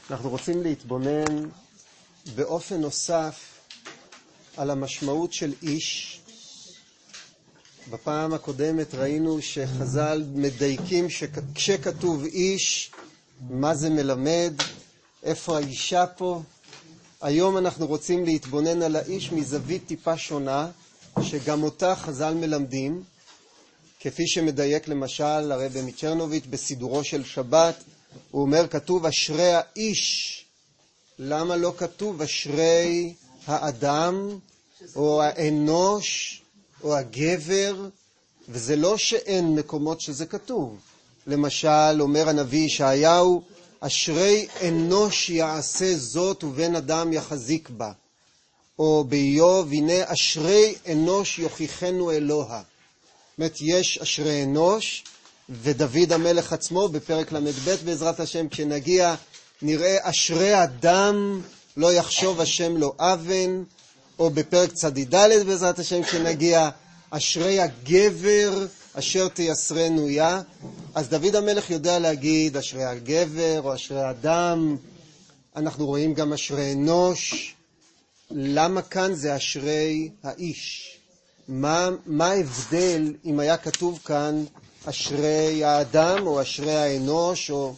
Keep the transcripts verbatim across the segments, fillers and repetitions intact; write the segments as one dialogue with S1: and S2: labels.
S1: אנחנו רוצים להתבונן באופן נוסף על המשמעות של איש. בפעם הקודמת ראינו שחז"ל מדייקים שכשכתוב איש, מה זה מלמד, איפה האישה פה. היום אנחנו רוצים להתבונן על האיש מזווית טיפה שונה, שגם אותה חז"ל מלמדים, כפי שמדייק למשל הרבי מצ'רנוביץ' בסידורו של שבת. הוא אומר, כתוב אשרי האיש. למה לא כתוב אשרי האדם או האנוש או הגבר? וזה לא שאין מקומות שזה כתוב. למשל אומר הנביא ישעיהו, אשרי אנוש יעשה זאת ובן אדם יחזיק בה. או באיוב, הנה אשרי אנוש יוכיחנו אלוה. זאת אומרת, יש אשרי אנוש, ודוד המלך עצמו בפרק למד ב' בעזרת השם, כשנגיע נראה אשרי אדם לא יחשוב השם לא אבן, או בפרק צדיד ד' בעזרת השם כשנגיע אשרי הגבר אשר תייסרנו יה. אז דוד המלך יודע להגיד אשרי הגבר או אשרי האדם. אנחנו רואים גם אשרי אנוש. למה כאן זה אשרי האיש? מה, מה ההבדל אם היה כתוב כאן אשרי האדם או אשרי האנוש או...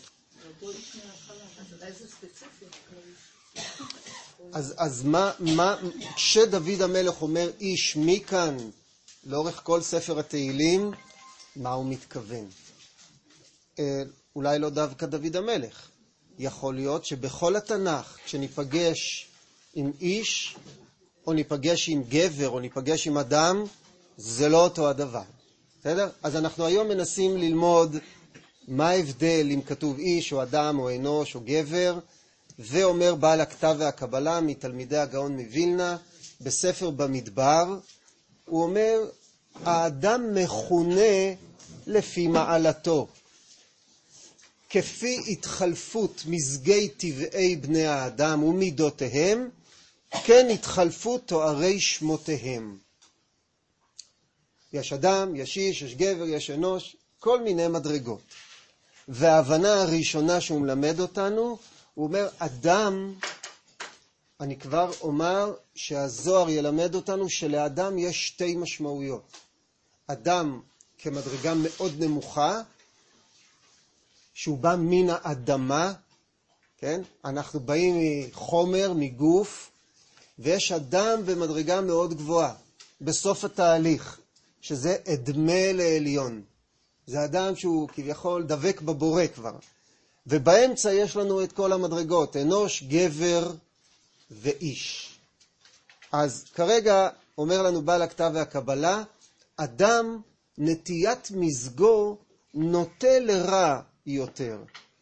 S1: אז, אז מה, מה, כשדוד המלך אומר איש מכאן לאורך כל ספר התהילים, מה הוא מתכוון? אה, אולי לא דווקא דוד המלך. יכול להיות שבכל התנ"ך, כשניפגש עם איש, או ניפגש עם גבר, או ניפגש עם אדם, זה לא אותו הדבר. בסדר? אז אנחנו היום מנסים ללמוד מה ההבדל אם כתוב איש, או אדם, או אנוש, או גבר, ואומר בעל הכתב והקבלה מתלמידי הגאון מווילנה, בספר במדבר, הוא אומר, האדם מכונה לפי מעלתו. כפי התחלפות מזגי טבעי בני האדם ומידותיהם, כן התחלפות תוארי שמותיהם. יש אדם, יש איש, יש גבר, יש אנוש, כל מיני מדרגות. וההבנה הראשונה שהוא מלמד אותנו, הוא אומר, אדם, אני כבר אומר שהזוהר ילמד אותנו שלאדם יש שתי משמעויות. אדם כמדרגה מאוד נמוכה, שהוא בא מן האדמה, כן? אנחנו באים מחומר, מגוף, ויש אדם במדרגה מאוד גבוהה, בסוף התהליך, שזה אדמה לעליון. זה אדם שהוא כביכול דבק בבורא כבר. ובאמצע יש לנו את כל המדרגות, אנוש, גבר ואיש. אז כרגע אומר לנו בעל הכתב והקבלה, אדם נטיית מזגו נוטה לרע יותר,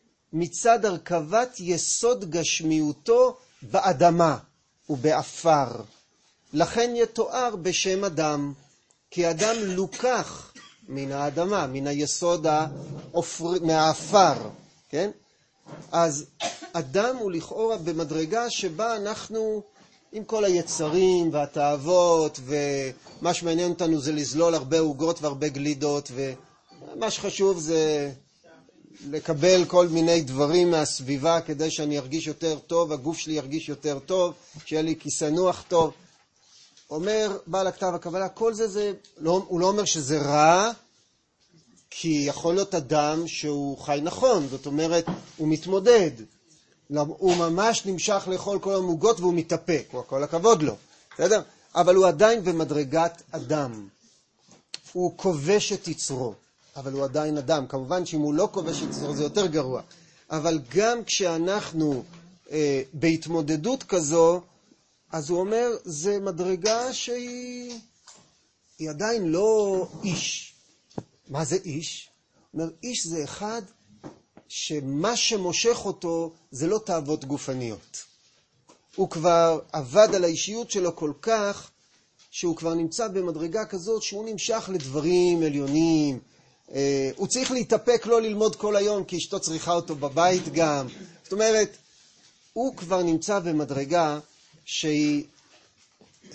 S1: מצד הרכבת יסוד גשמיותו באדמה ובאפר. לכן יתואר בשם אדם, כי אדם לוקח מן האדמה, מן היסוד האופר, מהאפר. כן? אז אדם הוא לכאורה במדרגה שבה אנחנו עם כל היצרים והתאוות, ומה שמעניין אותנו זה לזלול הרבה עוגות והרבה גלידות, ומה שחשוב זה לקבל כל מיני דברים מהסביבה כדי שאני ארגיש יותר טוב, הגוף שלי ירגיש יותר טוב, שיהיה לי כיסנוח טוב. אומר בעל הכתב הקבלה, כל זה, זה לא, הוא לא אומר שזה רע, כי יכול להיות אדם שהוא חי נכון, זאת אומרת, הוא מתמודד. הוא ממש נמשך לאכול כל המוגות והוא מתאפק, הוא הכל הכבוד לו. בסדר? אבל הוא עדיין במדרגת אדם. הוא כובש את יצרו, אבל הוא עדיין אדם. כמובן שאם הוא לא כובש את יצרו זה יותר גרוע. אבל גם כשאנחנו אה, בהתמודדות כזו, אז הוא אומר, זה מדרגה שהיא היא עדיין לא איש. מה זה איש? הוא אומר, איש זה אחד שמה שמושך אותו זה לא תאוות גופניות. הוא כבר עבד על האישיות שלו כל כך, שהוא כבר נמצא במדרגה כזאת שהוא נמשך לדברים עליונים. אה, הוא צריך להתאפק לא ללמוד כל היום, כי אשתו צריכה אותו בבית גם. זאת אומרת, הוא כבר נמצא במדרגה שהיא... אה,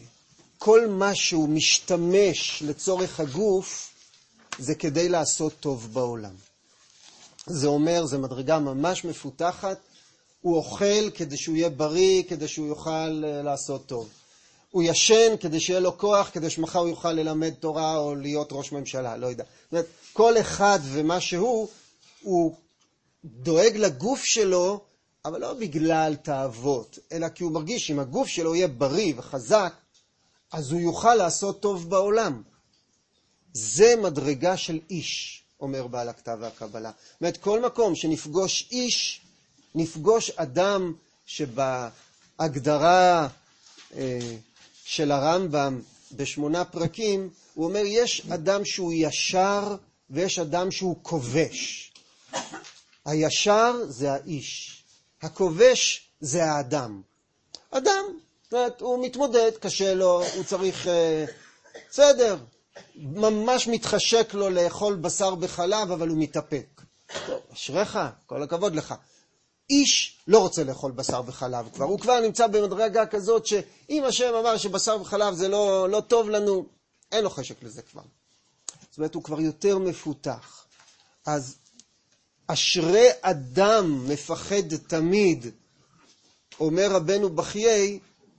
S1: כל מה שהוא משתמש לצורך הגוף, זה כדי לעשות טוב בעולם. זה אומר, זה מדרגה ממש מפותחת, הוא אוכל כדי שהוא יהיה בריא, כדי שהוא יוכל לעשות טוב. הוא ישן כדי שיהיה לו כוח, כדי שמחר הוא יוכל ללמד תורה או להיות ראש ממשלה, לא יודע. זאת אומרת, כל אחד ומה שהוא, הוא דואג לגוף שלו, אבל לא בגלל תאוות, אלא כי הוא מרגיש שאם הגוף שלו יהיה בריא וחזק, אז הוא יוכל לעשות טוב בעולם. זה מדרגה של איש, אומר בעל הכתב והקבלה. זאת אומרת, כל מקום שנפגוש איש, נפגוש אדם שבהגדרה אה, של הרמב"ם בשמונה פרקים, הוא אומר, יש אדם שהוא ישר ויש אדם שהוא כובש. הישר זה האיש, הכובש זה האדם. אדם, זאת אומרת, הוא מתמודד, קשה לו, הוא צריך, אה, בסדר, ממש מתחשק לו לאכול בשר בחלב, אבל הוא מתאפק. טוב, אשריך, כל הכבוד לך. איש לא רוצה לאכול בשר בחלב כבר, הוא כבר נמצא במדרגה כזאת שאם השם אמר שבשר בחלב זה לא, לא טוב לנו, אין לו חשק לזה כבר. זאת אומרת, הוא כבר יותר מפותח. אז אשרי אדם מפחד תמיד, אומר רבנו בחיי,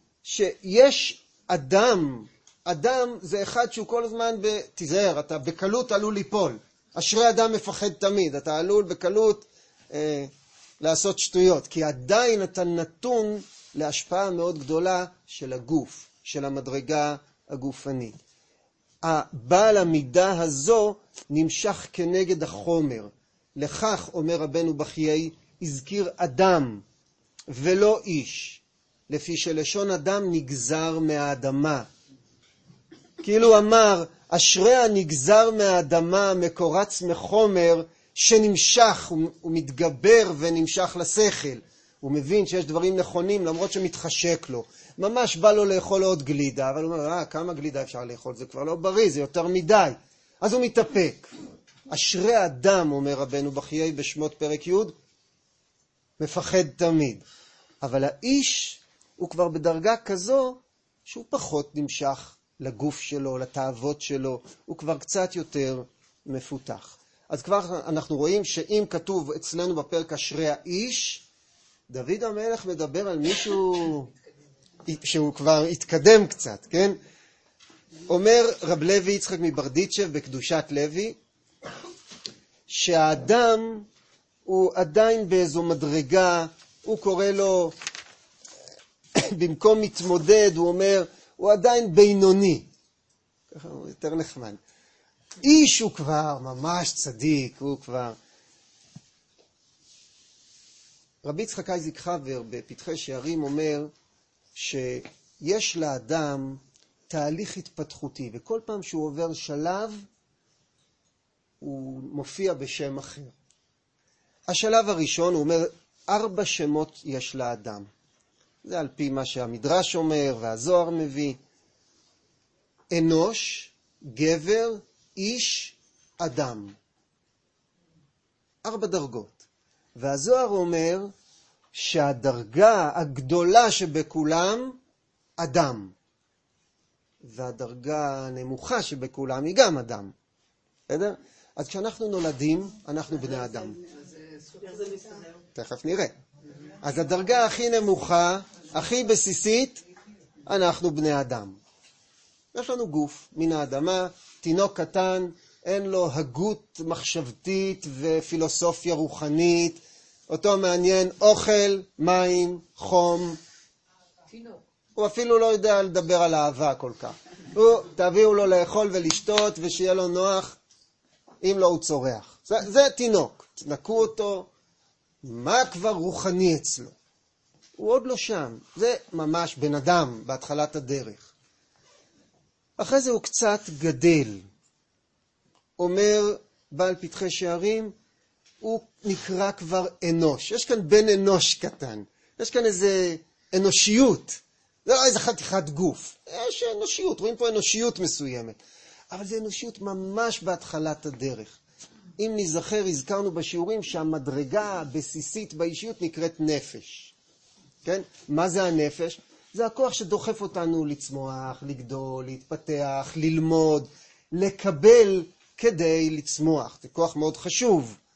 S1: שיש אדם, אדם זה אחד שהוא כל הזמן, ב... תיזהר, אתה בקלות עלול ליפול. אשרי אדם מפחד תמיד, אתה עלול בקלות אה, לעשות שטויות, כי עדיין אתה נתון להשפעה מאוד גדולה של הגוף, של המדרגה הגופנית. הבעל המידה הזו נמשך כנגד החומר. לכך, אומר רבנו בחיי, הזכיר אדם ולא איש, לפי שלשון אדם נגזר מהאדמה. כאילו אמר, אשרי הנגזר מהאדמה, מקורץ מחומר, שנמשך, הוא מתגבר ונמשך לשכל. הוא מבין שיש דברים נכונים למרות שמתחשק לו. ממש בא לו לאכול עוד גלידה, אבל הוא אומר, אה, כמה גלידה אפשר לאכול? זה כבר לא בריא, זה יותר מדי. אז הוא מתאפק. אשרי אדם, אומר רבנו בחיי בשמות פרק י', מפחד תמיד. אבל האיש הוא כבר בדרגה כזו שהוא פחות נמשך לגוף שלו, לתאוות שלו, הוא כבר קצת יותר מפותח. אז כבר אנחנו רואים שאם כתוב אצלנו בפרק אשרי האיש, דוד המלך מדבר על מישהו שהוא כבר התקדם קצת, כן? אומר רב לוי יצחק מברדיצ'ב בקדושת לוי, שהאדם הוא עדיין באיזו מדרגה, הוא קורא לו, במקום מתמודד, הוא אומר, הוא עדיין בינוני. ככה הוא יותר נחמד. איש הוא כבר ממש צדיק, הוא כבר... רבי יצחק אייזיק חבר בפתחי שערים אומר שיש לאדם תהליך התפתחותי, וכל פעם שהוא עובר שלב, הוא מופיע בשם אחר. השלב הראשון, הוא אומר, ארבע שמות יש לאדם. זה על פי מה שהמדרש אומר והזוהר מביא. אנוש, גבר, איש, אדם. ארבע דרגות. והזוהר אומר שהדרגה הגדולה שבכולם, אדם. והדרגה הנמוכה שבכולם היא גם אדם. בסדר? אז כשאנחנו נולדים, אנחנו בני אדם. תכף נראה. אז הדרגה הכי נמוכה, הכי בסיסית, אנחנו בני אדם. יש לנו גוף מן האדמה, תינוק קטן, אין לו הגות מחשבתית ופילוסופיה רוחנית, אותו מעניין אוכל, מים, חום. תינוק. הוא אפילו לא יודע לדבר על אהבה כל כך. הוא, תביאו לו לאכול ולשתות ושיהיה לו נוח, אם לא הוא צורח. זה, זה תינוק. תנקו אותו, מה כבר רוחני אצלו? הוא עוד לא שם. זה ממש בן אדם בהתחלת הדרך. אחרי זה הוא קצת גדל. אומר בעל פתחי שערים, הוא נקרא כבר אנוש. יש כאן בן אנוש קטן. יש כאן איזה אנושיות. זה לא איזה חתיכת גוף. יש אנושיות, רואים פה אנושיות מסוימת. אבל זה אנושיות ממש בהתחלת הדרך. אם נזכר, הזכרנו בשיעורים שהמדרגה הבסיסית באישיות נקראת נפש. כן? מה זה הנפש? זה הכוח שדוחף אותנו לצמוח, לגדול, להתפתח, ללמוד, לקבל כדי לצמוח. זה כוח מאוד חשוב.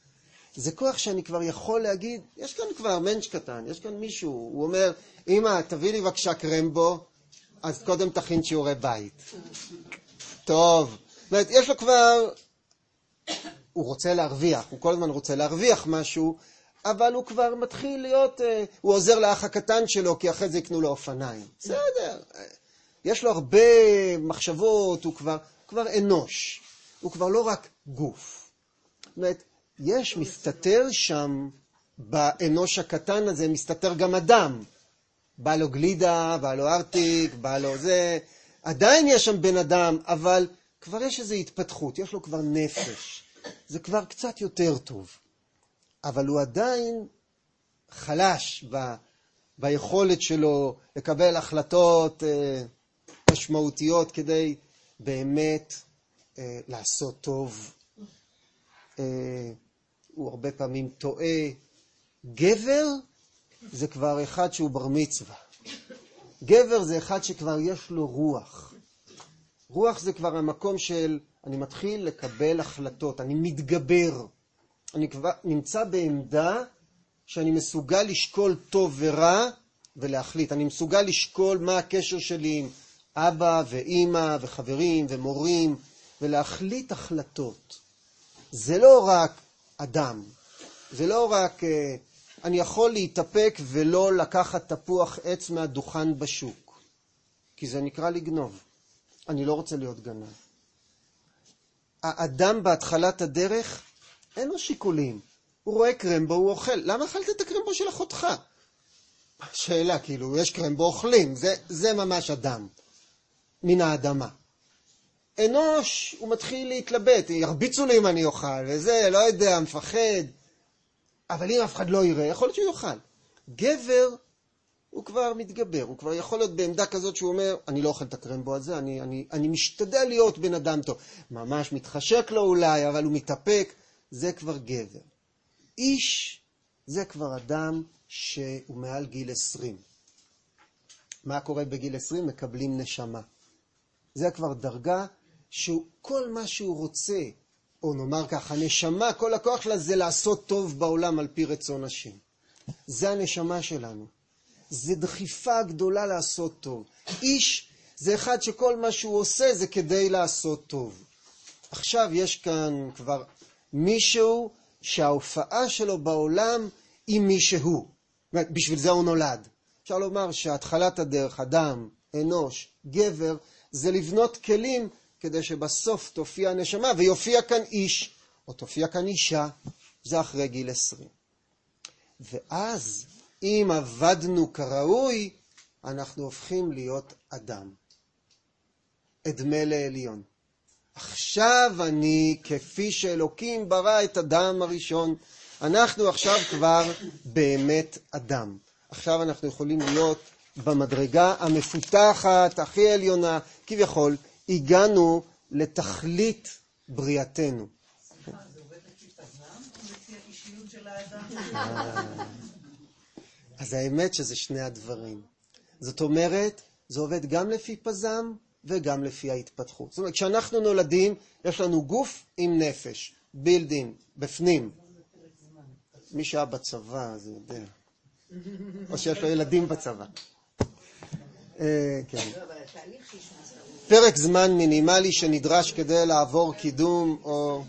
S1: זה כוח שאני כבר יכול להגיד, יש כאן כבר מנש קטן, יש כאן מישהו, הוא אומר, אמא, תביא לי בבקשה קרמבו, אז קודם תכין שיעורי בית. טוב. זאת אומרת, יש לו כבר, הוא רוצה להרוויח, הוא כל הזמן רוצה להרוויח משהו, אבל הוא כבר מתחיל להיות, הוא עוזר לאח הקטן שלו, כי אחרי זה יקנו לו אופניים. בסדר. יש לו הרבה מחשבות, הוא כבר, כבר אנוש. הוא כבר לא רק גוף. זאת אומרת, יש, מסתתר שם, באנוש הקטן הזה, מסתתר גם אדם. בא לו גלידה, בא לו ארטיק, בא לו זה. עדיין יש שם בן אדם, אבל כבר יש איזו התפתחות, יש לו כבר נפש. זה כבר קצת יותר טוב. אבל הוא עדיין חלש ב, ביכולת שלו לקבל החלטות אה, משמעותיות כדי באמת אה, לעשות טוב. אה, הוא הרבה פעמים טועה. גבר זה כבר אחד שהוא בר מצווה. גבר זה אחד שכבר יש לו רוח. רוח זה כבר המקום של אני מתחיל לקבל החלטות, אני מתגבר. אני כבר נמצא בעמדה שאני מסוגל לשקול טוב ורע ולהחליט. אני מסוגל לשקול מה הקשר שלי עם אבא ואמא וחברים ומורים ולהחליט החלטות. זה לא רק אדם. זה לא רק אני יכול להתאפק ולא לקחת תפוח עץ מהדוכן בשוק. כי זה נקרא לגנוב. אני לא רוצה להיות גנב. האדם בהתחלת הדרך אין לו שיקולים. הוא רואה קרמבו, הוא אוכל. למה אכלת את הקרמבו של אחותך? שאלה, כאילו, יש קרמבו אוכלים. זה, זה ממש אדם. מן האדמה. אנוש, הוא מתחיל להתלבט. ירביצו לי אם אני אוכל, וזה, לא יודע, מפחד. אבל אם אף אחד לא יראה, יכול להיות שהוא יאכל. גבר, הוא כבר מתגבר. הוא כבר יכול להיות בעמדה כזאת שהוא אומר, אני לא אוכל את הקרמבו הזה, אני, אני, אני משתדל להיות בן אדם טוב. ממש מתחשק לו אולי, אבל הוא מתאפק. זה כבר גבר. איש זה כבר אדם שהוא מעל גיל עשרים. מה קורה בגיל עשרים? מקבלים נשמה. זה כבר דרגה שכל מה שהוא רוצה, או נאמר ככה, הנשמה, כל הכוח שלה זה לעשות טוב בעולם על פי רצון השם. זה הנשמה שלנו. זה דחיפה גדולה לעשות טוב. איש זה אחד שכל מה שהוא עושה זה כדי לעשות טוב. עכשיו יש כאן כבר מישהו שההופעה שלו בעולם היא מישהו. בשביל זה הוא נולד. אפשר לומר שהתחלת הדרך, אדם, אנוש, גבר, זה לבנות כלים כדי שבסוף תופיע נשמה ויופיע כאן איש, או תופיע כאן אישה. זה אחרי גיל עשרים. ואז אם עבדנו כראוי, אנחנו הופכים להיות אדם. אדמה לעליון. עכשיו אני, כפי שאלוקים ברא את אדם הראשון, אנחנו עכשיו כבר באמת אדם. עכשיו אנחנו יכולים להיות במדרגה המפותחת, הכי עליונה, כביכול, הגענו לתכלית בריאתנו.
S2: סליחה, זה עובד לפי פזם או לפי האישיות של האדם?
S1: אז האמת שזה שני הדברים. זאת אומרת, זה עובד גם לפי פזם וגם לפי ההתפתחות. זאת אומרת, כשאנחנו נולדים, יש לנו גוף עם נפש, בילדין, בפנים. מי שהיה בצבא, זה יודע. או שיש לו ילדים בצבא. כן. פרק זמן מינימלי שנדרש כדי לעבור קידום או...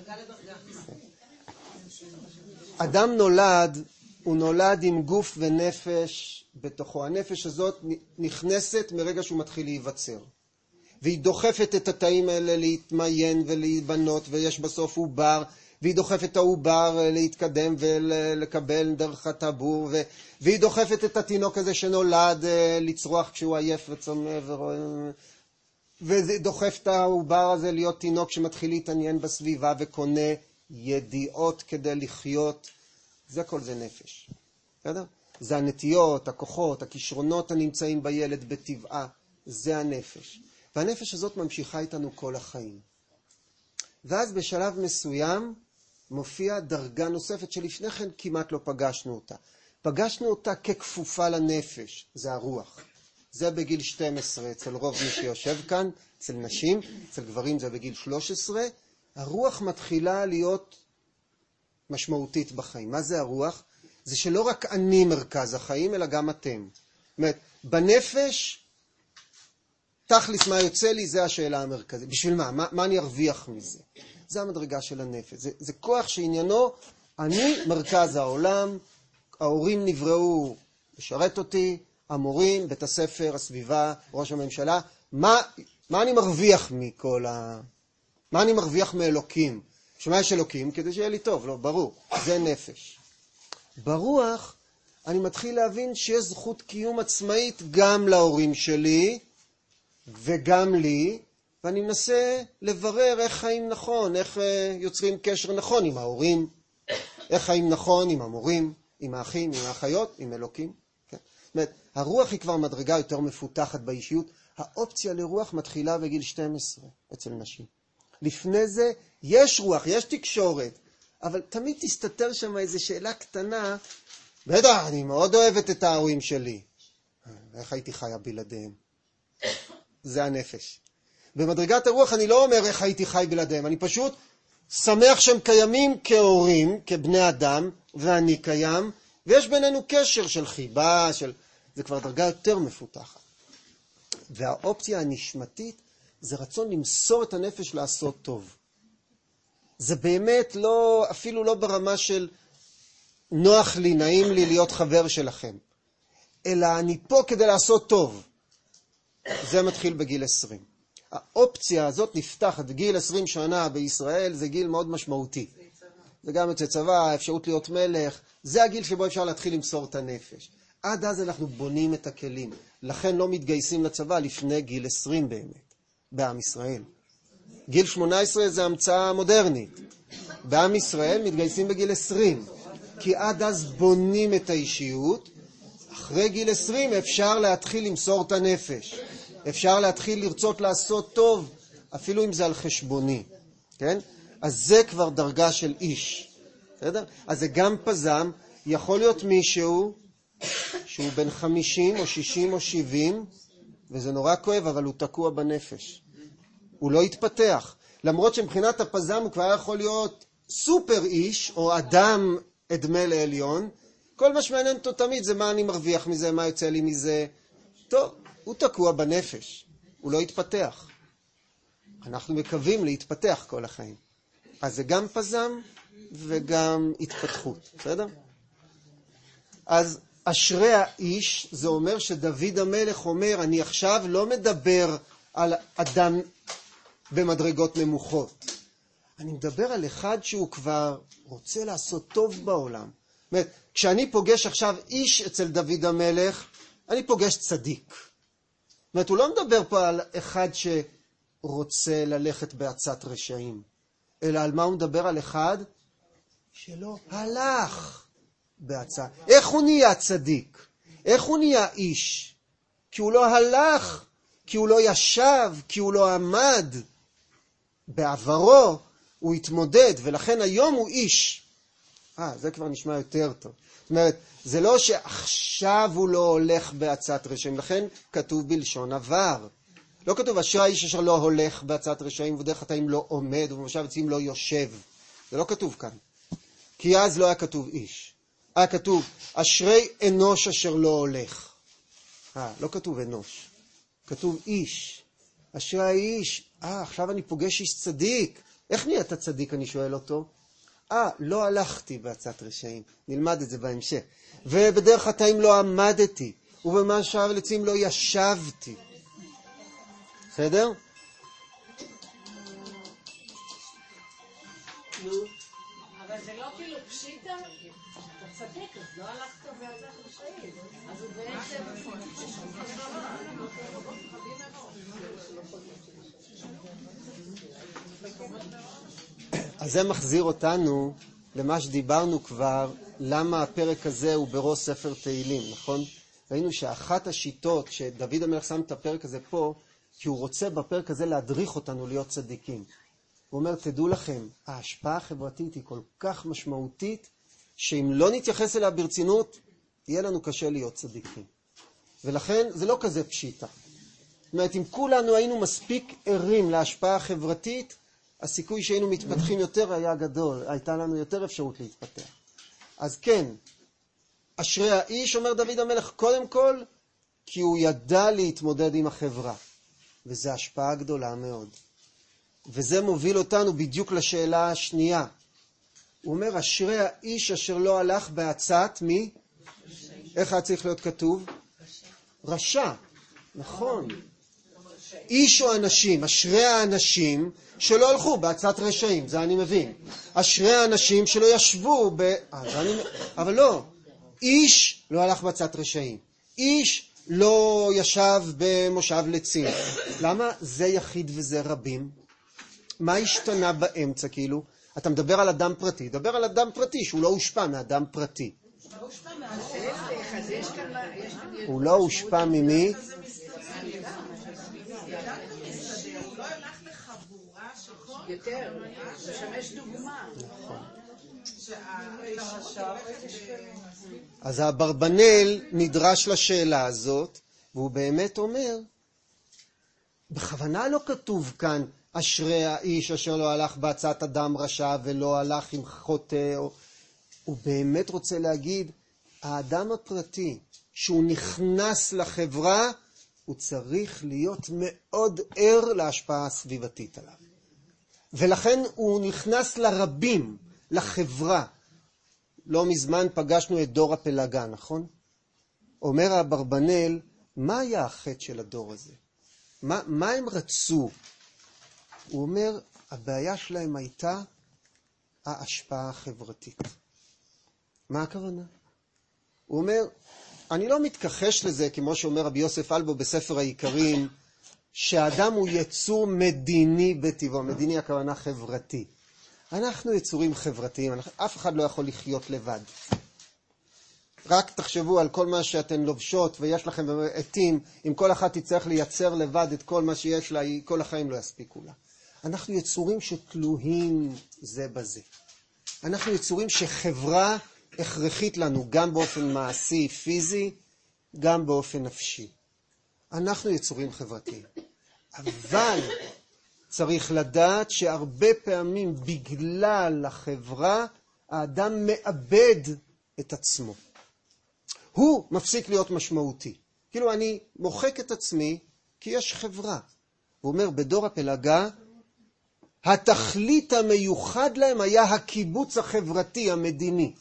S1: אדם נולד, הוא נולד עם גוף ונפש בתוכו. הנפש הזאת נכנסת מרגע שהוא מתחיל להיווצר. והיא דוחפת את התאים האלה להתמיין ולהיבנות, ויש בסוף עובר, והיא דוחפת את העובר להתקדם ולקבל דרך הטבור, ו... והיא דוחפת את התינוק הזה שנולד לצרוח כשהוא עייף וצומא, ו... ודוחף את העובר הזה להיות תינוק שמתחיל להתעניין בסביבה וקונה ידיעות כדי לחיות. זה כל זה נפש. בסדר? זה הנטיות, הכוחות, הכישרונות הנמצאים בילד בטבעה. זה הנפש. והנפש הזאת ממשיכה איתנו כל החיים. ואז בשלב מסוים מופיעה דרגה נוספת שלפני כן כמעט לא פגשנו אותה. פגשנו אותה ככפופה לנפש, זה הרוח. זה בגיל שתים עשרה אצל רוב מי שיושב כאן, אצל נשים, אצל גברים זה בגיל שלוש עשרה. הרוח מתחילה להיות משמעותית בחיים. מה זה הרוח? זה שלא רק אני מרכז החיים, אלא גם אתם. זאת אומרת, בנפש, תכלס מה יוצא לי, זה השאלה המרכזית. בשביל מה? מה, מה אני ארוויח מזה? זה המדרגה של הנפש. זה, זה כוח שעניינו, אני מרכז העולם, ההורים נבראו לשרת אותי, המורים, בית הספר, הסביבה, ראש הממשלה. מה, מה אני מרוויח מכל ה... מה אני מרוויח מאלוקים? שמה יש אלוקים? כדי שיהיה לי טוב, לא, ברור. זה נפש. ברוח, אני מתחיל להבין שיש זכות קיום עצמאית גם להורים שלי וגם לי, ואני מנסה לברר איך חיים נכון, איך יוצרים קשר נכון עם ההורים, איך חיים נכון עם המורים, עם האחים, עם האחיות, עם אלוקים. כן. זאת אומרת, הרוח היא כבר מדרגה יותר מפותחת באישיות. האופציה לרוח מתחילה בגיל שתים עשרה אצל נשים. לפני זה יש רוח, יש תקשורת, אבל תמיד תסתתר שם איזו שאלה קטנה. בטח, אני מאוד אוהבת את ההורים שלי. איך הייתי חיה בלעדיהם? זה הנפש. במדרגת הרוח אני לא אומר איך הייתי חי בלעדיהם, אני פשוט שמח שהם קיימים כהורים, כבני אדם, ואני קיים, ויש בינינו קשר של חיבה, של... זה כבר דרגה יותר מפותחת. והאופציה הנשמתית זה רצון למסור את הנפש לעשות טוב. זה באמת לא, אפילו לא ברמה של נוח לי, נעים לי להיות חבר שלכם, אלא אני פה כדי לעשות טוב. זה מתחיל בגיל עשרים. האופציה הזאת נפתחת בגיל עשרים שנה בישראל, זה גיל מאוד משמעותי. זה גם יוצא צבא, האפשרות להיות מלך, זה הגיל שבו אפשר להתחיל למסור את הנפש. עד אז אנחנו בונים את הכלים. לכן לא מתגייסים לצבא לפני גיל עשרים באמת, בעם ישראל. גיל שמונה עשרה זה המצאה מודרנית. בעם ישראל מתגייסים בגיל עשרים, כי עד אז בונים את האישיות. אחרי גיל עשרים אפשר להתחיל למסור את הנפש. אפשר להתחיל לרצות לעשות טוב, אפילו אם זה על חשבוני. כן? אז זה כבר דרגה של איש. בסדר? אז זה גם פזם, יכול להיות מישהו שהוא בן חמישים או שישים או שבעים, וזה נורא כואב, אבל הוא תקוע בנפש. הוא לא יתפתח. למרות שמבחינת הפזם הוא כבר יכול להיות סופר איש, או אדם אדמה לעליון. כל מה שמעניין אותו תמיד זה מה אני מרוויח מזה, מה יוצא לי מזה. טוב, הוא תקוע בנפש. הוא לא יתפתח. אנחנו מקווים להתפתח כל החיים. אז זה גם פזם וגם התפתחות. בסדר? אז אשרי האיש, זה אומר שדוד המלך אומר, אני עכשיו לא מדבר על אדם במדרגות נמוכות. אני מדבר על אחד שהוא כבר רוצה לעשות טוב בעולם. זאת אומרת, כשאני פוגש עכשיו איש אצל דוד המלך, אני פוגש צדיק. זאת אומרת, הוא לא מדבר פה על אחד שרוצה ללכת בעצת רשעים, אלא על מה הוא מדבר? על אחד שלא הלך בעצה. איך הוא נהיה צדיק? איך הוא נהיה איש? כי הוא לא הלך, כי הוא לא ישב, כי הוא לא עמד. בעברו הוא התמודד, ולכן היום הוא איש. אה, זה כבר נשמע יותר טוב. זאת אומרת, זה לא שעכשיו הוא לא הולך בעצת רשעים, לכן כתוב בלשון עבר. לא כתוב, אשרי האיש אשר לא הולך בעצת רשעים, ובדרך חטאים לא עומד, ובמושב עצים לא יושב. זה לא כתוב כאן. כי אז לא היה כתוב איש. היה כתוב, אשרי אנוש אשר לא הולך. אה, לא כתוב אנוש. כתוב איש. אשרי האיש. אה, עכשיו אני פוגש איש צדיק. איך נהיית צדיק, אני שואל אותו? אה, לא הלכתי בעצת רשעים. נלמד את זה בהמשך. ובדרך חטאים לא עמדתי. ובמושב עצים לא ישבתי. בסדר?
S3: אבל זה לא כאילו פשיטה, אתה צדיק, אז לא הלכת בעצת רשעים. אז הוא בעצם...
S1: אז זה מחזיר אותנו למה שדיברנו כבר, למה הפרק הזה הוא בראש ספר תהילים, נכון? ראינו שאחת השיטות שדוד המלך שם את הפרק הזה פה, כי הוא רוצה בפרק הזה להדריך אותנו להיות צדיקים. הוא אומר, תדעו לכם, ההשפעה החברתית היא כל כך משמעותית, שאם לא נתייחס אליה ברצינות, יהיה לנו קשה להיות צדיקים. ולכן זה לא כזה פשיטה. זאת אומרת, אם כולנו היינו מספיק ערים להשפעה החברתית, הסיכוי שהיינו מתפתחים יותר היה גדול, הייתה לנו יותר אפשרות להתפתח. אז כן, אשרי האיש, אומר דוד המלך, קודם כל, כי הוא ידע להתמודד עם החברה. וזו השפעה גדולה מאוד. וזה מוביל אותנו בדיוק לשאלה השנייה. הוא אומר, אשרי האיש אשר לא הלך בעצת מי? איך היה צריך להיות כתוב? רשע. נכון. איש או אנשים, אשרי האנשים שלא הלכו בעצת רשעים, זה אני מבין. אשרי האנשים שלא ישבו ב... אה, זה אני... אבל לא, איש לא הלך בעצת רשעים. איש לא ישב במושב לצים. למה? זה יחיד וזה רבים. מה השתנה באמצע כאילו? אתה מדבר על אדם פרטי, דבר על אדם פרטי שהוא לא הושפע מאדם פרטי. הוא לא הושפע ממי?
S3: יותר, לשמש דוגמה.
S1: אז האברבנאל נדרש לשאלה הזאת, והוא באמת אומר, בכוונה לא כתוב כאן, אשרי האיש אשר לא הלך בעצת אדם רשע ולא הלך עם חוטא. הוא באמת רוצה להגיד, האדם הפרטי, שהוא נכנס לחברה, הוא צריך להיות מאוד ער להשפעה הסביבתית עליו. ולכן הוא נכנס לרבים, לחברה. לא מזמן פגשנו את דור הפלגה, נכון? אומר האברבנאל, מה היה החטא של הדור הזה? מה, מה הם רצו? הוא אומר, הבעיה שלהם הייתה ההשפעה החברתית. מה הכוונה? הוא אומר, אני לא מתכחש לזה, כמו שאומר רבי יוסף אלבו בספר העיקרים, שהאדם הוא יצור מדיני בטבעו. מדיני הכוונה חברתי. אנחנו יצורים חברתיים, אף אחד לא יכול לחיות לבד. רק תחשבו על כל מה שאתן לובשות ויש לכם עתים, אם כל אחת תצטרך לייצר לבד את כל מה שיש לה, כל החיים לא יספיקו לה. אנחנו יצורים שתלויים זה בזה. אנחנו יצורים שחברה הכרחית לנו, גם באופן מעשי, פיזי, גם באופן נפשי. אנחנו יצורים חברתיים. אבל צריך לדעת שהרבה פעמים בגלל החברה, האדם מאבד את עצמו. הוא מפסיק להיות משמעותי. כאילו אני מוחק את עצמי כי יש חברה. הוא אומר בדור הפלגה, התכלית המיוחד להם היה הקיבוץ החברתי המדיני.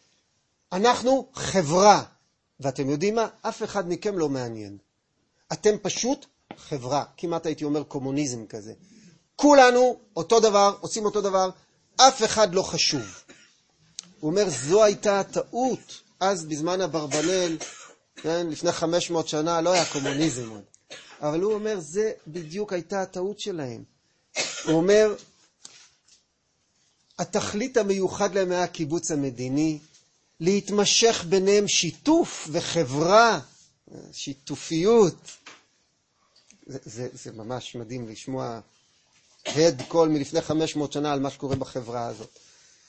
S1: אנחנו חברה. ואתם יודעים מה? אף אחד מכם לא מעניין. אתם פשוט חברה. כמעט הייתי אומר קומוניזם כזה. כולנו אותו דבר, עושים אותו דבר, אף אחד לא חשוב. הוא אומר, זו הייתה הטעות. אז בזמן אברבנאל, כן, לפני חמש מאות שנה, לא היה קומוניזם עוד. אבל הוא אומר, זה בדיוק הייתה הטעות שלהם. הוא אומר, התכלית המיוחד להם היה הקיבוץ המדיני, להתמשך ביניהם שיתוף וחברה, שיתופיות. זה, זה, זה ממש מדהים לשמוע הד קול מלפני חמש מאות שנה על מה שקורה בחברה הזאת.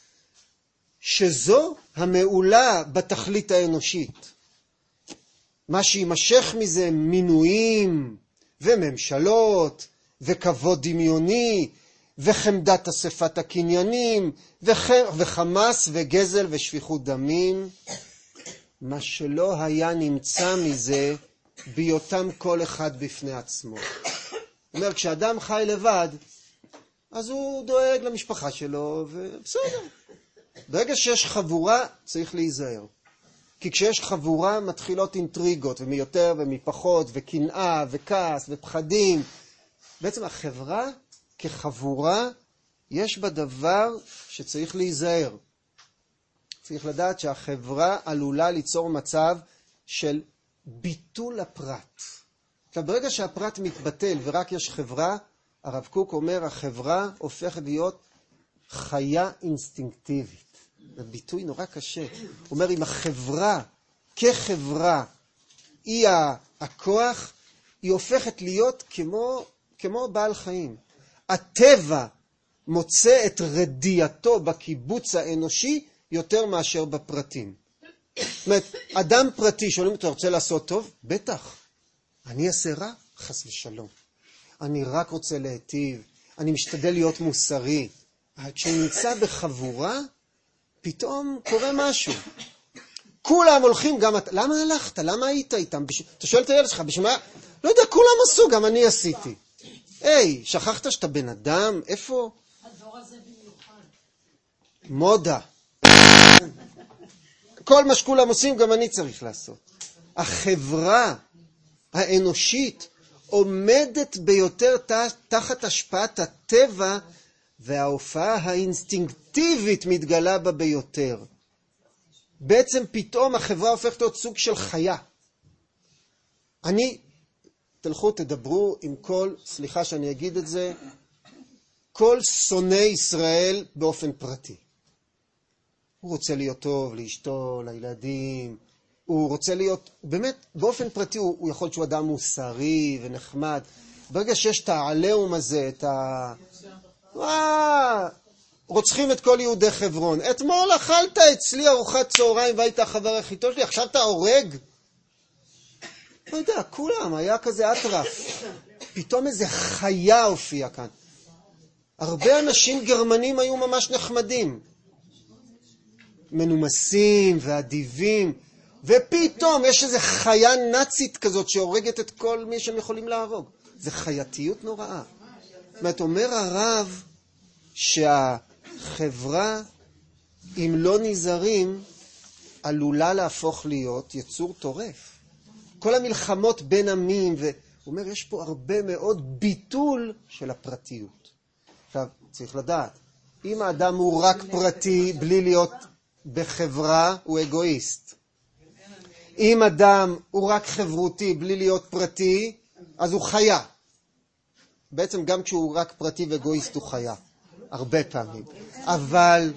S1: שזו המעולה בתכלית האנושית. מה שימשך מזה מינויים וממשלות וכבוד דמיוני וחמדת אספת הקניינים וחמאס וגזל ושפיכות דמים. מה שלא היה נמצא מזה בהיותם כל אחד בפני עצמו. זאת אומרת, כשאדם חי לבד, אז הוא דואג למשפחה שלו ובסדר. ברגע שיש חבורה, צריך להיזהר. כי כשיש חבורה, מתחילות אינטריגות, ומיותר ומפחות, וקנאה, וכעס, ופחדים. בעצם החברה, כחבורה, יש בה דבר שצריך להיזהר. צריך לדעת שהחברה עלולה ליצור מצב של ביטול הפרט. עכשיו, ברגע שהפרט מתבטל ורק יש חברה, הרב קוק אומר, החברה הופכת להיות חיה אינסטינקטיבית. זה ביטוי נורא קשה. הוא אומר, אם החברה, כחברה, היא הכוח, היא הופכת להיות כמו, כמו בעל חיים. הטבע מוצא את רדייתו בקיבוץ האנושי יותר מאשר בפרטים. זאת אומרת, אדם פרטי, שואלים אותו, רוצה לעשות טוב? בטח. אני אעשה רע? חס ושלום. אני רק רוצה להיטיב. אני משתדל להיות מוסרי. כשאני נמצא בחבורה, פתאום קורה משהו. כולם הולכים, גם אתה, למה הלכת? למה היית איתם? בש... אתה שואל את הילד שלך, בשביל מה? לא יודע, כולם עשו, גם אני עשיתי. היי, שכחת שאתה בן אדם? איפה?
S3: הדור הזה במיוחד.
S1: מודה. כל מה שכולם עושים, גם אני צריך לעשות. החברה האנושית עומדת ביותר תחת השפעת הטבע, וההופעה האינסטינקטיבית מתגלה בה ביותר. בעצם פתאום החברה הופכת להיות סוג של חיה. אני, תלכו תדברו עם כל, סליחה שאני אגיד את זה, כל שונא ישראל באופן פרטי. הוא רוצה להיות טוב לאשתו, לילדים, הוא רוצה להיות, באמת, באופן פרטי הוא, הוא יכול להיות שהוא אדם מוסרי ונחמד. ברגע שיש את העליהום הזה, את ה... וואו, רוצחים את כל יהודי חברון. אתמול אכלת אצלי ארוחת צהריים והיית החבר הכי טוב שלי, עכשיו אתה הורג? לא יודע, כולם, היה כזה אטרף. פתאום איזה חיה הופיעה כאן. הרבה אנשים גרמנים היו ממש נחמדים. מנומסים ואדיבים. ופתאום יש איזו חיה נאצית כזאת שהורגת את כל מי שהם יכולים להרוג. זה חייתיות נוראה. זאת אומרת, אומר הרב שהחברה, אם לא נזהרים, עלולה להפוך להיות יצור טורף. כל המלחמות בין עמים, והוא אומר, יש פה הרבה מאוד ביטול של הפרטיות. עכשיו, צריך לדעת, אם האדם הוא רק פרטי, בלי להיות בחברה, הוא אגואיסט. אם אדם הוא רק חברותי, בלי להיות פרטי, אז הוא חיה. בעצם גם כשהוא רק פרטי ואגואיסט הוא חיה. הרבה פעמים. אבל...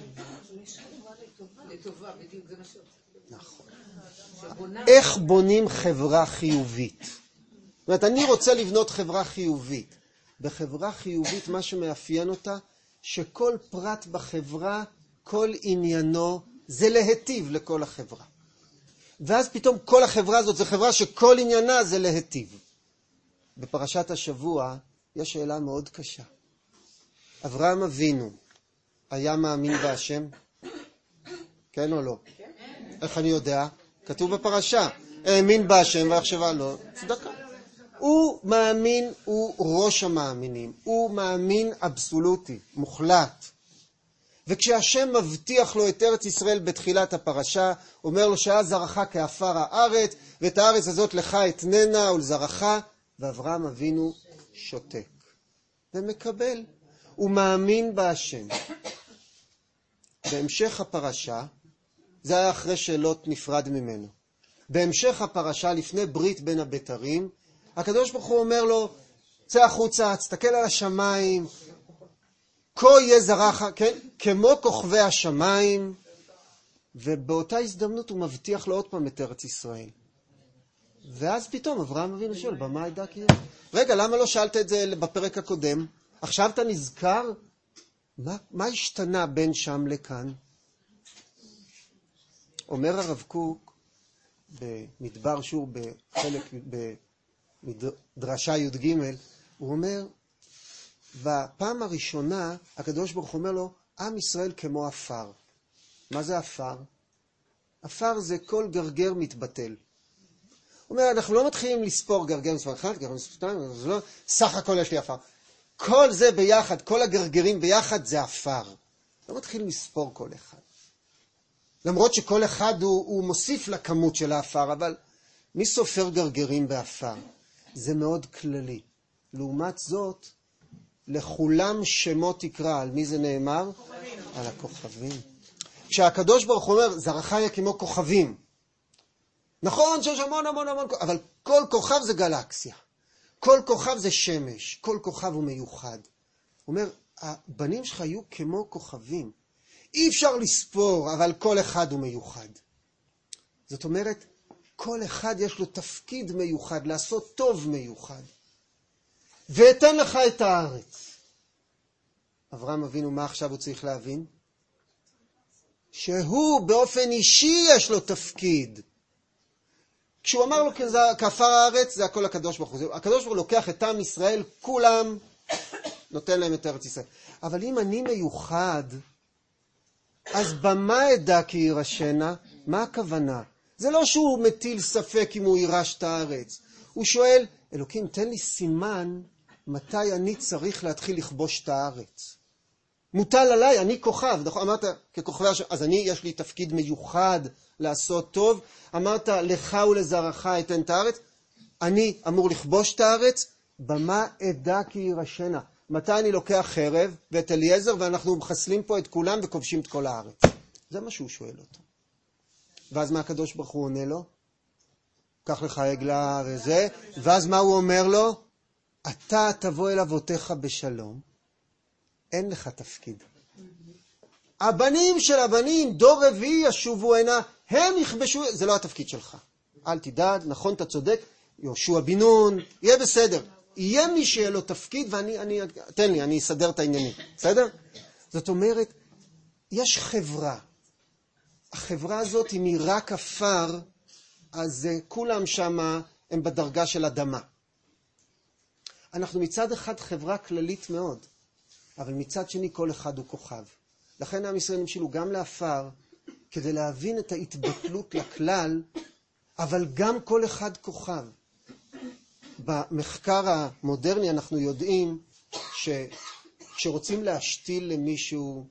S1: נכון. איך בונים חברה חיובית? זאת אומרת, אני רוצה לבנות חברה חיובית. בחברה חיובית מה שמאפיין אותה, שכל פרט בחברה, כל עניינו, זה להטיב לכל החברה. ואז פתאום כל החברה הזאת זה חברה שכל עניינה זה להטיב. בפרשת השבוע יש שאלה מאוד קשה. אברהם אבינו היה מאמין בהשם? כן או לא? איך אני יודע? כתוב בפרשה. האמין בהשם והחשבה לא. צדקה. הוא מאמין, הוא ראש המאמינים. הוא מאמין אבסולוטי, מוחלט. וכשהשם מבטיח לו את ארץ ישראל בתחילת הפרשה, אומר לו שאז זרעך כעפר הארץ, ואת הארץ הזאת לך אתננה ולזרעך, ואברהם אבינו שותק. ומקבל. הוא מאמין בהשם. בהמשך הפרשה, זה היה אחרי שלוט נפרד ממנו. בהמשך הפרשה, לפני ברית בין הבתרים, הקדוש ברוך הוא אומר לו, צא החוצה, תסתכל על השמיים, כה יהיה זרעך, כן? כמו כוכבי השמיים, ובאותה הזדמנות הוא מבטיח לו עוד פעם את ארץ ישראל. ואז פתאום אברהם אבינו שואל, במה ידע כי... רגע, למה לא שאלת את זה בפרק הקודם? עכשיו אתה נזכר? מה, מה השתנה בין שם לכאן? אומר הרב קוק במדבר שור בחלק, בדרשה י"ג, הוא אומר, בפעם הראשונה הקדוש ברוך הוא אומר לו, עם ישראל כמו אפר. מה זה אפר? אפר זה כל גרגר מתבטל. הוא אומר, אנחנו לא מתחילים לספור גרגר מספר אחד, גרגר מספר שתיים, זה לא, סך הכל יש לי אפר. כל זה ביחד, כל הגרגרים ביחד זה אפר. לא מתחילים לספור כל אחד. למרות שכל אחד הוא, הוא מוסיף לכמות של האפר, אבל מי סופר גרגרים באפר? זה מאוד כללי. לעומת זאת, לכולם שמות תקרא. על מי זה נאמר? כוכבים. על הכוכבים. כשהקדוש ברוך הוא אומר, זרעך יהיה כמו כוכבים. נכון שיש המון המון המון, אבל כל כוכב זה גלקסיה. כל כוכב זה שמש. כל כוכב הוא מיוחד. הוא אומר, הבנים שלך יהיו כמו כוכבים. אי אפשר לספור, אבל כל אחד הוא מיוחד. זאת אומרת, כל אחד יש לו תפקיד מיוחד, לעשות טוב מיוחד. ואתן לך את הארץ. אברהם אבינו, מה עכשיו הוא צריך להבין? שהוא באופן אישי יש לו תפקיד. כשהוא אמר לו כעפר הארץ, זה הכל הקדוש ברוך הוא. הקדוש ברוך הוא לוקח את עם ישראל, כולם נותן להם את ארץ ישראל. אבל אם אני מיוחד, אז במה אדע כי ירשנה? מה הכוונה? זה לא שהוא מטיל ספק אם הוא יירש את הארץ. הוא שואל, אלוקים, תן לי סימן מתי אני צריך להתחיל לכבוש את הארץ. מוטל עליי, אני כוכב. אמרת, ככוכבי השם, אז אני, יש לי תפקיד מיוחד לעשות טוב. אמרת, לך ולזרעך אתן את הארץ. אני אמור לכבוש את הארץ. במה אדע כי ירשנה? מתי אני לוקח חרב ואת אליעזר ואנחנו מחסלים פה את כולם וכובשים את כל הארץ? זה מה שהוא שואל אותו. ואז מה הקדוש ברוך הוא עונה לו? קח לך עגלה וזה. ואז מה הוא אומר לו? אתה תבוא אל אבותיך בשלום. אין לך תפקיד. הבנים של הבנים, דור רביעי ישובו הנה, הם יכבשו, זה לא התפקיד שלך. אל תדאג, נכון, אתה צודק, יהושע בן נון, יהיה בסדר. יהיה מי שיהיה לו תפקיד, ואני, אני, תן לי, אני אסדר את העניינים. בסדר? זאת אומרת, יש חברה. החברה הזאת, אם היא רק אפר, אז כולם שם הם בדרגה של אדמה. אנחנו מצד אחד חברה כללית מאוד, אבל מצד שני כל אחד הוא כוכב. לכן עם ישראל נמשלו גם לאפר, כדי להבין את ההתבטלות לכלל, אבל גם כל אחד כוכב. במחקר המודרני אנחנו יודעים שכשרוצים להשתיל למישהו,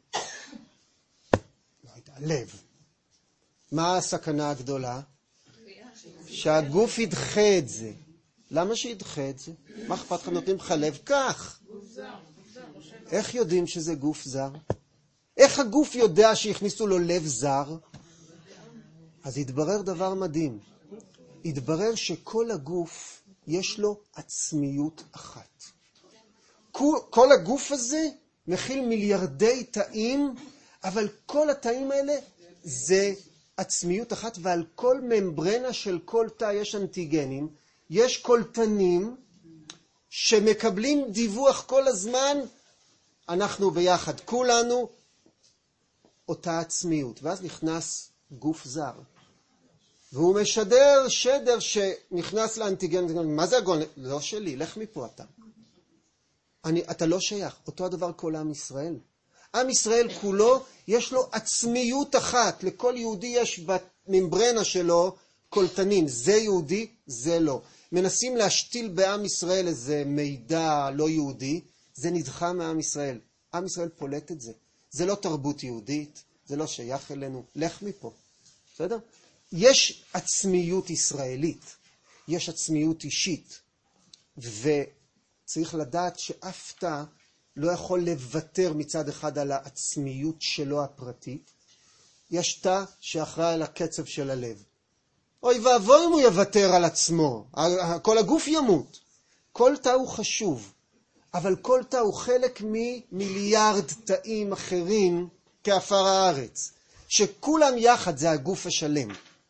S1: לא יודע, לב, מה הסכנה הגדולה? שהגוף ידחה את זה. למה שידחה את זה? מה אכפת לך נותנים לך לב? כך. איך יודעים שזה גוף זר? איך הגוף יודע שהכניסו לו לב זר? אז התברר דבר מדהים. התברר שכל הגוף יש לו עצמיות אחת. כל הגוף הזה מכיל מיליארדי תאים, אבל כל התאים האלה זה עצמיות אחת, ועל כל ממברנה של כל תא יש אנטיגנים, יש קולטנים שמקבלים דיווח כל הזמן, אנחנו ביחד, כולנו אותה עצמיות. ואז נכנס גוף זר, והוא משדר שדר שנכנס לאנטיגן, מה זה הגול? לא שלי, לך מפה אתה. אני, אתה לא שייך. אותו הדבר כל עם ישראל. עם ישראל כולו יש לו עצמיות אחת. לכל יהודי יש בממברנה שלו קולטנים. זה יהודי, זה לא. מנסים להשתיל בעם ישראל איזה מידע לא יהודי, זה נדחה מעם ישראל. עם ישראל פולט את זה. זה לא תרבות יהודית, זה לא שייך אלינו. לך מפה. בסדר? יש עצמיות ישראלית, יש עצמיות אישית, וצריך לדעת שאף תא לא יכול לוותר מצד אחד על העצמיות שלו הפרטית. יש תא שאחראי על הקצב של הלב. אוי ואבוי אם הוא יוותר על עצמו, כל הגוף ימות. כל תא הוא חשוב, אבל כל תא הוא חלק ממיליארד תאים אחרים כאפר הארץ, שכולם יחד זה הגוף השלם.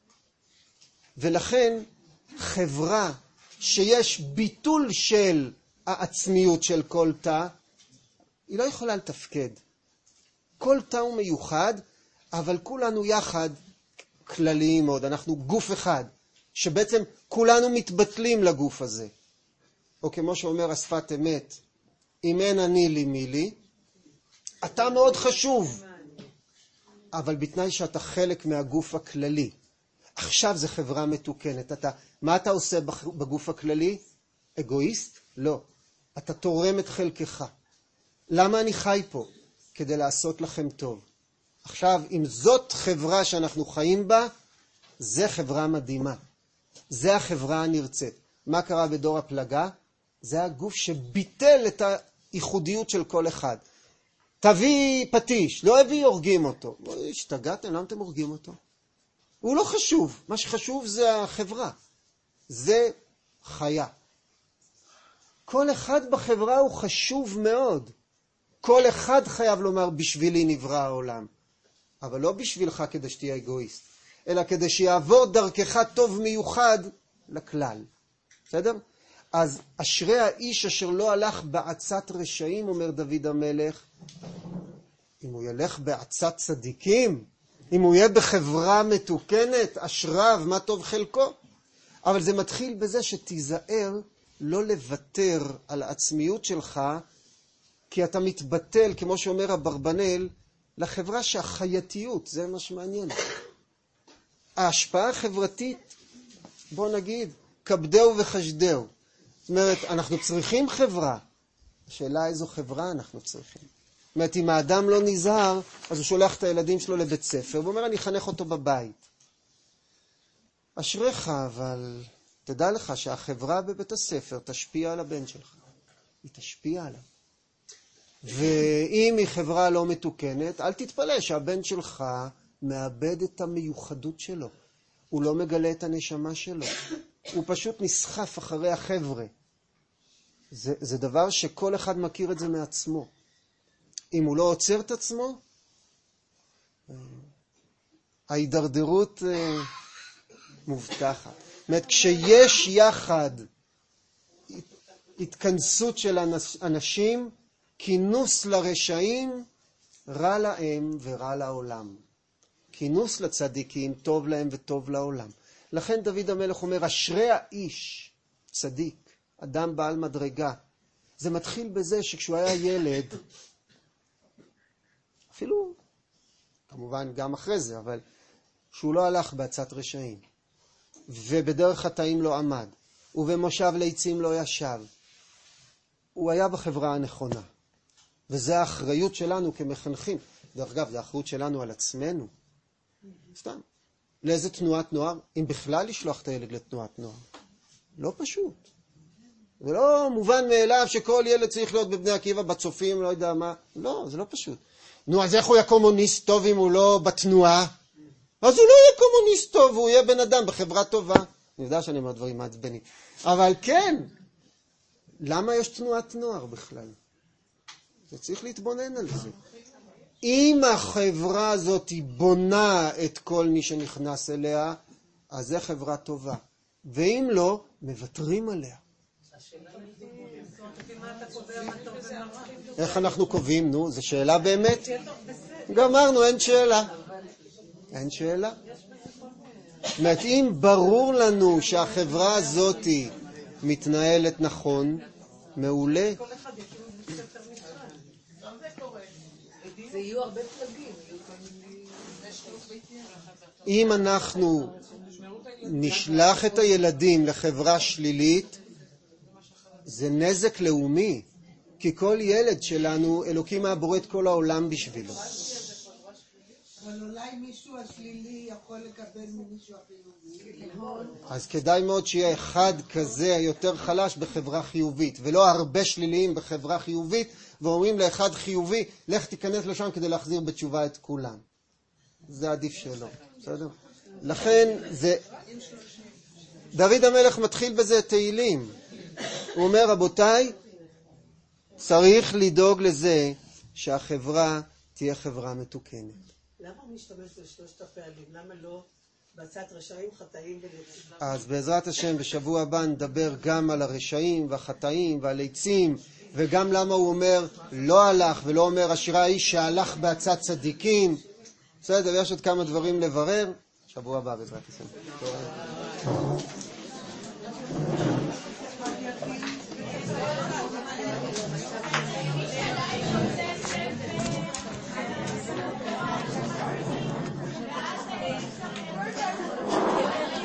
S1: ולכן חברה שיש ביטול של העצמיות של כל תא, היא לא יכולה לתפקד. כל תא הוא מיוחד, אבל כולנו יחד כלליים מאוד. אנחנו גוף אחד, שבעצם כולנו מתבטלים לגוף הזה. או כמו שאומר השפת אמת, אם אין אני לי מי לי, אתה מאוד חשוב, אבל בתנאי שאתה חלק מהגוף הכללי. עכשיו זה חברה מתוקנת. אתה, מה אתה עושה בגוף הכללי? אגואיסט? לא. אתה תורם את חלקך. למה אני חי פה? כדי לעשות לכם טוב. עכשיו, אם זאת חברה שאנחנו חיים בה, זה חברה מדהימה. זה החברה הנרצית. מה קרה בדור הפלגה? זה הגוף שביטל את הייחודיות של כל אחד. תביא פטיש, לא הביא, הורגים אותו. השתגעתם, למה אתם הורגים אותו? הוא לא חשוב. מה שחשוב זה החברה. זה חיה. כל אחד בחברה הוא חשוב מאוד. כל אחד חייב לומר, בשבילי נברא העולם. אבל לא בשבילך כדי שתהיה אגואיסט, אלא כדי שיעבור דרכך טוב מיוחד לכלל. בסדר? אז אשרי האיש אשר לא הלך בעצת רשעים, אומר דוד המלך, אם הוא ילך בעצת צדיקים, אם הוא יהיה בחברה מתוקנת, אשריו, מה טוב חלקו. אבל זה מתחיל בזה שתיזהר לא לוותר על העצמיות שלך כי אתה מתבטל, כמו שאומר אברבנאל, לחברה שהחייתיות, זה מה שמעניין. ההשפעה החברתית, בוא נגיד, כבדהו וחשדהו. זאת אומרת, אנחנו צריכים חברה. השאלה איזו חברה אנחנו צריכים. זאת אומרת, אם האדם לא נזהר, אז הוא שולח את הילדים שלו לבית ספר, והוא אומר, אני אחנך אותו בבית. אשריך, אבל תדע לך שהחברה בבית הספר תשפיע על הבן שלך. היא תשפיע עליו. ואם היא חברה לא מתוקנת, אל תתפלא שהבן שלך מאבד את המיוחדות שלו. הוא לא מגלה את הנשמה שלו. הוא פשוט נסחף אחרי החבר'ה. זה, זה דבר שכל אחד מכיר את זה מעצמו. אם הוא לא עוצר את עצמו, ההידרדרות מובטחת. זאת אומרת, כשיש יחד התכנסות של אנשים, כינוס לרשעים, רע להם ורע לעולם. כינוס לצדיקים, טוב להם וטוב לעולם. לכן דוד המלך אומר, אשרי האיש, צדיק, אדם בעל מדרגה. זה מתחיל בזה שכשהוא היה ילד, אפילו, כמובן גם אחרי זה, אבל שהוא לא הלך בעצת רשעים, ובדרך חטאים לא עמד, ובמושב ליצים לא ישב, הוא היה בחברה הנכונה. וזה האחריות שלנו כמחנכים. דרך אגב, זה האחריות שלנו על עצמנו. סתם. לאיזה תנועת נוער? אם בכלל לשלוח את הילד לתנועת נוער. לא פשוט. זה לא מובן מאליו שכל ילד צריך להיות בבני עקיבא, בצופים, לא יודע מה. לא, זה לא פשוט. נו, אז איך הוא יהיה קומוניסט טוב אם הוא לא בתנועה? אז הוא לא יהיה קומוניסט טוב, הוא יהיה בן אדם בחברה טובה. אני יודע שאני אומר דברים מעצבנים. אבל כן, למה יש תנועת נוער בכלל? זה צריך להתבונן על זה. אם החברה הזאת היא בונה את כל מי שנכנס אליה, אז זה חברה טובה. ואם לא, מבטרים עליה. איך אנחנו קובעים? נו, זו שאלה באמת. גמרנו, אין שאלה. אין שאלה. זאת אומרת, אם ברור לנו שהחברה הזאת מתנהלת נכון, מעולה.
S3: זה יהיו הרבה פלגים.
S1: אם אנחנו נשלח את הילדים לחברה שלילית, זה נזק לאומי, כי כל ילד שלנו, אלוקים הבורא את כל העולם בשבילו.
S4: אבל אולי מישהו השלילי יכול לקבל ממישהו החיובי.
S1: אז כדאי מאוד שיהיה אחד כזה יותר חלש בחברה חיובית, ולא הרבה שליליים בחברה חיובית, ואומרים לאחד חיובי, לך תיכנס לשם כדי להחזיר בתשובה את כולם. זה עדיף שלא. בסדר? לכן זה... דוד המלך מתחיל בזה תהילים. הוא אומר, רבותיי, צריך לדאוג לזה שהחברה תהיה חברה מתוקנת.
S4: למה הוא משתמש בשלושת הפעלים? למה לא בעצת רשעים, חטאים וליצים?
S1: אז בעזרת השם בשבוע הבא נדבר גם על הרשעים והחטאים והליצים, וגם למה הוא אומר לא הלך, ולא אומר אשרי האיש שהלך בעצת צדיקים. בסדר, יש עוד כמה דברים לברר. שבוע הבא בעזרת השם.